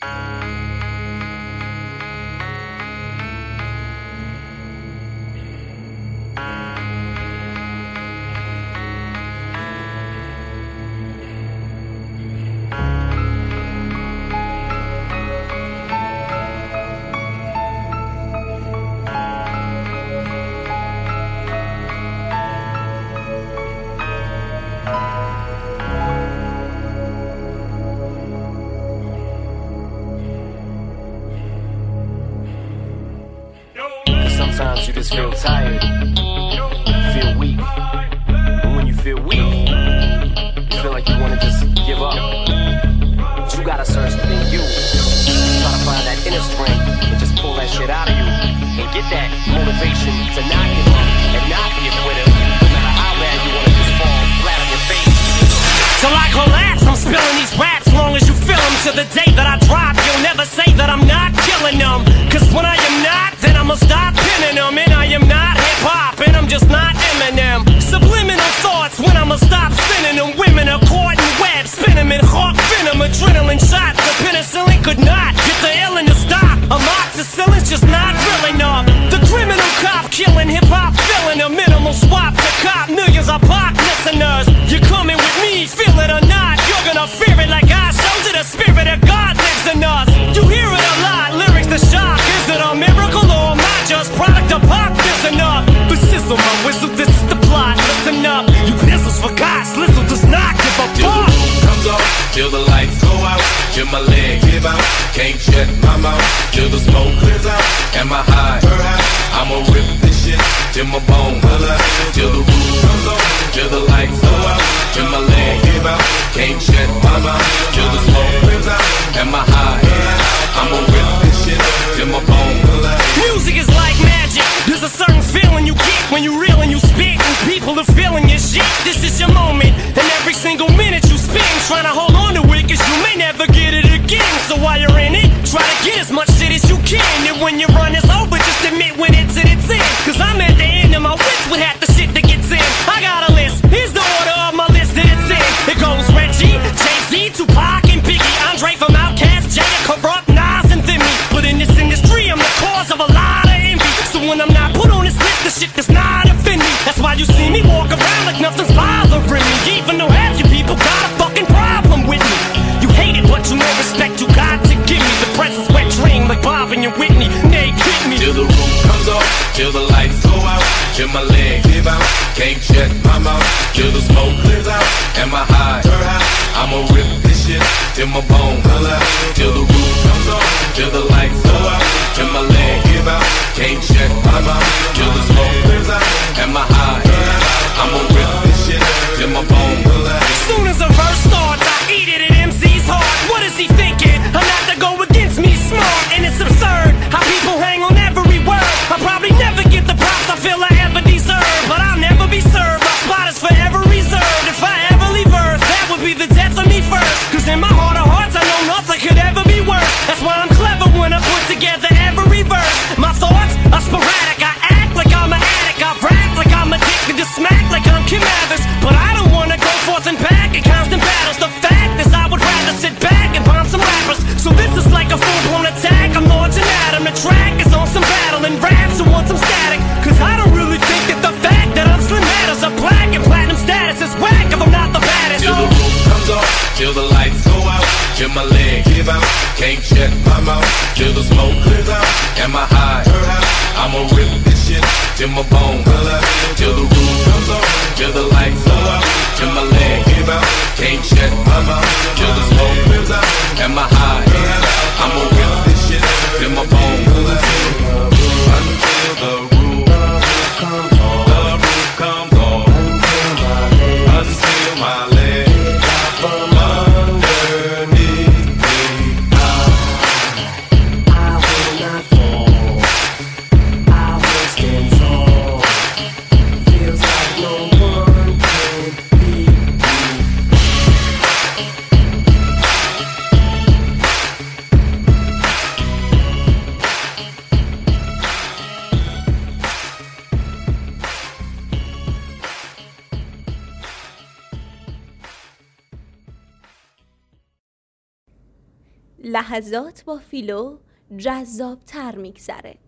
Sometimes you just feel tired, feel weak. And when you feel weak, you feel like you wanna just give up. But you gotta search within you. Try to find that inner strength and just pull that shit out of you. And get that motivation to not give up and not be a quitter. No matter how bad you wanna just fall flat on your face. Till I collapse, I'm spilling these raps long as you feel them. To the day that I drop, you'll never say that I'm not killing them. Cause when I am not, then I'ma stop pinning them. And I am not hip-hop, and I'm just not Eminem. Subliminal thoughts when I'ma stop sending them. Women are caught in web, spin them in hawk venom. Adrenaline shots, the penicillin could not get the illin to stop. Amoxicillin's just not real enough. The criminal cop killing hip-hop, filling a minimal swap to cop millions of pop listeners. You're coming with me, feel it or not, you're gonna fear it like I showed you. The spirit of God lives in us. You hear it a lot, lyrics to shock. Is it a miracle or am I just product of pop? Listen up, but sizzle my whistle, this is the plot. Listen up, you pistols for God, Slizzle does not give a till fuck. the roof comes off, till the lights go out, till my leg give out, can't shut my mouth, till the smoke clears out, and my high, I'ma rip this shit, till my bone, till the roof comes off, till the lights go out, till my leg give out, can't shut my mouth, till the smoke clears out, and my high, I'ma rip this shit, till my bone. Music is like magic. There's a certain feeling you get when you reel and you spit, and people are feeling your shit. This is your moment, and every single minute you spend trying to hold on to it, cause you may never get it again. So while you're in it, try to get as much shit as you can. And when your run is over, just admit when it's in its end. Cause I'm at the end of my wits with half the shit that gets in. I got a list, here's the order of my list that it's in. It goes Reggie, Jay-Z, Tupac, and Biggie, Andre from Outkast, Jada, Corrupt, Nas, and Thimmy. But in this industry, I'm the cause of a lot of envy. So when I'm not put on this list, the shit does not offend me. That's why you see me walk around like nothing's bothering me. Even though half you people got a fucking problem with me. You hate it, but you know respect you got to give me. The press is wet dream like Bob and your Whitney. They kick me. Till the roof comes off, till the lights go out, till my leg give out, can't shut my mouth, till the smoke clears out, and my high, I'ma rip this shit, till my bone, till the roof comes off, till the lights go out, till my leg give out, can't shut my mouth, till the smoke clears out, and my high, I'ma rip this shit, till my bone. As soon as a verse starts, I eat it at MC's heart. What is he thinking? I'm not to go against me, smart, and it's absurd how people hang on every word. I'll probably never get the props I feel I ever deserve, but I'll never be served. My spot is forever reserved. If I ever leave Earth, that would be the death of me first. Cause in my heart of hearts, I know nothing could ever be worse. That's why I'm clever when I put together every verse. My thoughts are sporadic. I act like I'm an addict. I rap like I'm addicted to smack like I'm Kim Mathers. But I don't wanna go forth and back in constant battles. The fact is I would rather sit back and bomb some rappers. So this is like a full-blown attack. I'm launching at 'em. The track is on some battle and raps who want some static. Cause I don't really think that the fact that I'm Slim matters. A black and platinum status is whack if I'm not the baddest. Till the roof comes off, till the lights go out, till my leg give out, can't shut my mouth, till the smoke clears out, and my high, I'ma rip this shit, till my bone, till the roof comes off, till the lights go out, till my leg give out, can't shut my mouth, till the smoke clears out, and my high, I'ma rip this shit, till my bone, until the roof comes off, the roof comes off, until my leg from underneath me. I will not fall, I will stand tall. لحظات با فیلو جذابتر میگذره.